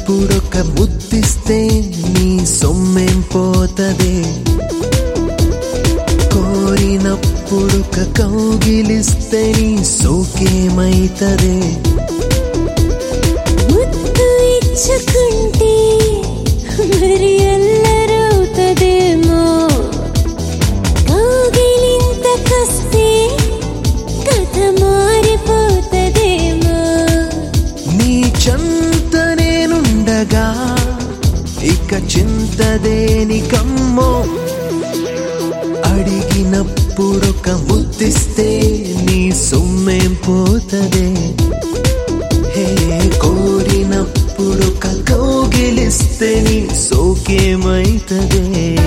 అడిగినప్పుడొక ముద్దిస్తే నీ సొమ్మేం పోతదే, కోరినప్పుడొక కౌగిలిస్తే నీ సోకేమైతదే. ముద్దు ఇచ్చుకుంటే మరి అల్లరవుతదేమో, కౌగిలింతకొస్తే కథ మారిపోతదేమో. నీ చెంత నేనుండగా ఇక చింతదేనికమ్మో, అడిగినప్పుడొక ముద్దిస్తే నీ సొమ్మేం పోతదే, హే కోరినప్పుడొక కౌగిలిస్తే నీ సోకేమైతదే.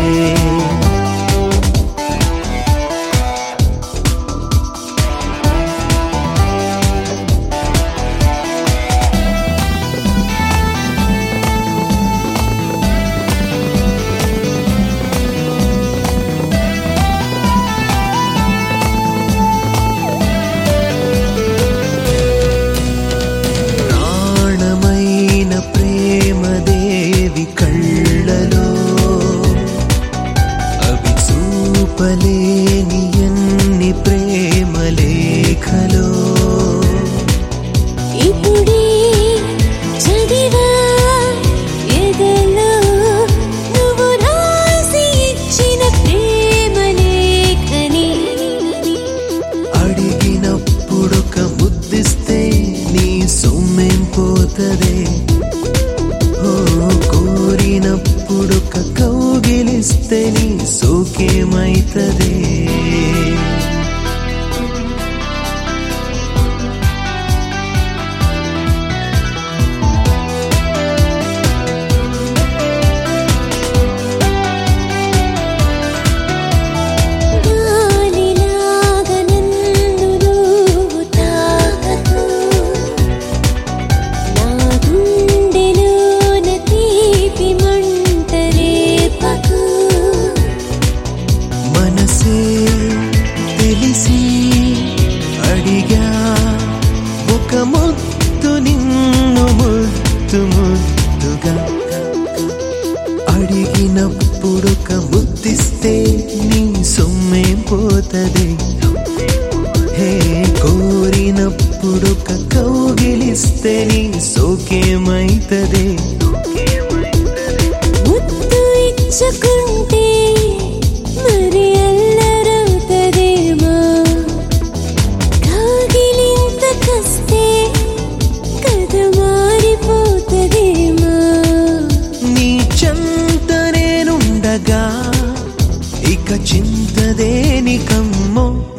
ప్రేమదేవి కళ్ళలో అవి చూపలేని ఎన్ని ప్రేమ లేఖలో, ఇప్పుడే చదివా ఎదలో నువ్వు రాసి ఇచ్చిన ప్రేమ లేఖని. అడిగినప్పుడొక ముద్దిస్తే నీ సొమ్మేం పోతదే, కోరినప్పుడొక కౌగిలిస్తే నీ సోకేమైతదే. తెలిసి అడిగా ఒక ముద్దు నిన్ను ముద్దు ముద్దుగా, అడిగినప్పుడొక ముద్దిస్తే నీ సొమ్మేం పోతదే, హే కోరినప్పుడొక కౌగిలిస్తే నీ సోకేమైతదే. ముద్దు ఇచ్చుకుంటే మరి అల్లరవుతదేమో, కౌగిలింతకొస్తే కథ మారిపోతదేమో. నీ చెంత నేనుండగా ఇక చింతదేనికమ్మో.